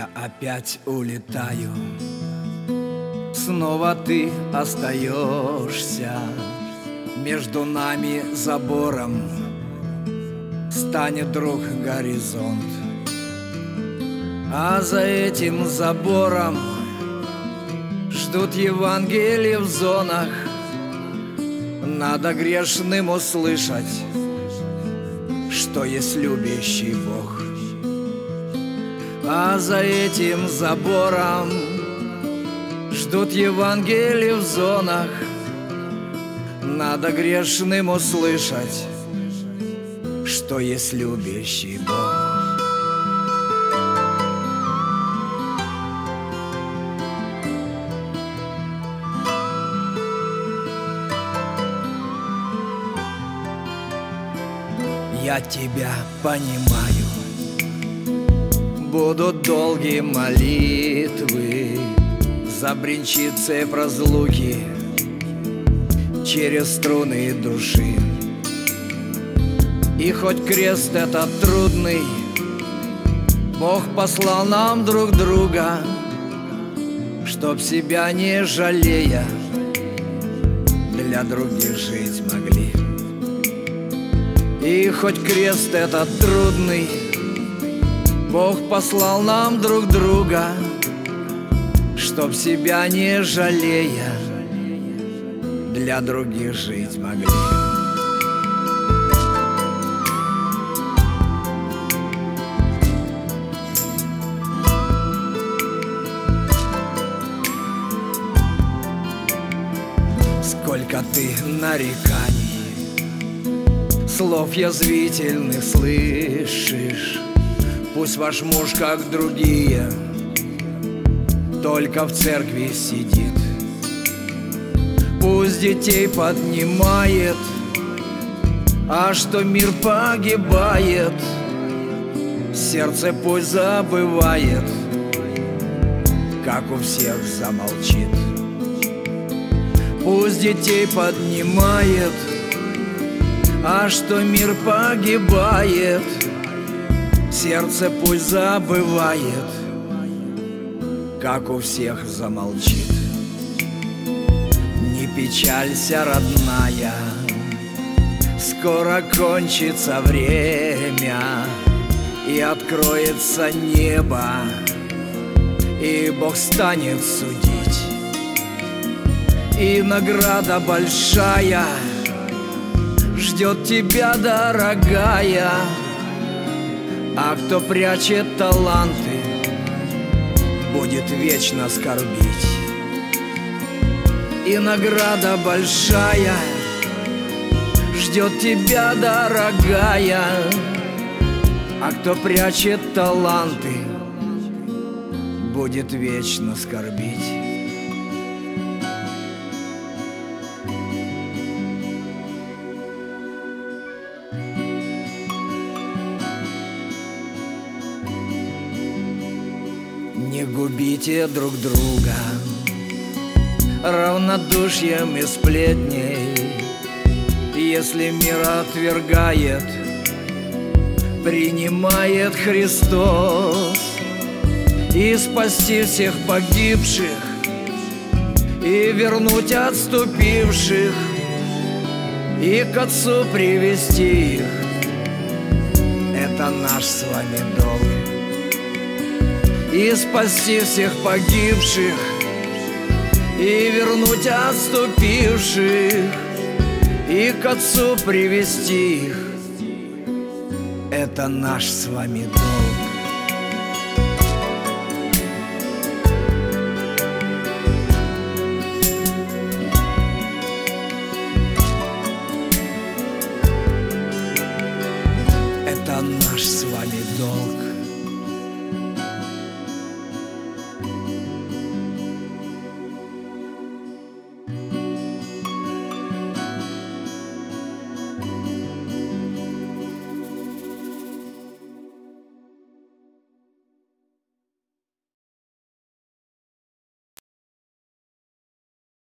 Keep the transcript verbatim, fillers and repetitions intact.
Я опять улетаю, снова ты остаешься. Между нами забором станет друг горизонт, а за этим забором ждут Евангелие в зонах. Надо грешным услышать, что есть любящий Бог. А за этим забором ждут Евангелие в зонах. Надо грешным услышать, что есть любящий Бог. Я тебя понимаю. Будут долгие молитвы, забринчит цепь разлуки через струны души. И хоть крест этот трудный, Бог послал нам друг друга, чтоб себя не жалея для других жить могли. И хоть крест этот трудный, Бог послал нам друг друга, чтоб себя не жалея для других жить могли. Сколько ты нареканий, слов язвительных слышишь. Пусть ваш муж, как другие, только в церкви сидит. Пусть детей поднимает, а что мир погибает, сердце пусть забывает, как у всех замолчит. Пусть детей поднимает, а что мир погибает, сердце пусть забывает, как у всех замолчит. Не печалься, родная, скоро кончится время, и откроется небо, и Бог станет судить. И награда большая ждет тебя, дорогая. А кто прячет таланты, будет вечно скорбить. И награда большая ждет тебя, дорогая. А кто прячет таланты, будет вечно скорбить. Не губите друг друга равнодушием и сплетней. Если мир отвергает, принимает Христос. И спасти всех погибших, и вернуть отступивших, и к Отцу привести их. Это наш с вами долг. И спасти всех погибших, и вернуть отступивших, и к Отцу привести их. Это наш с вами долг.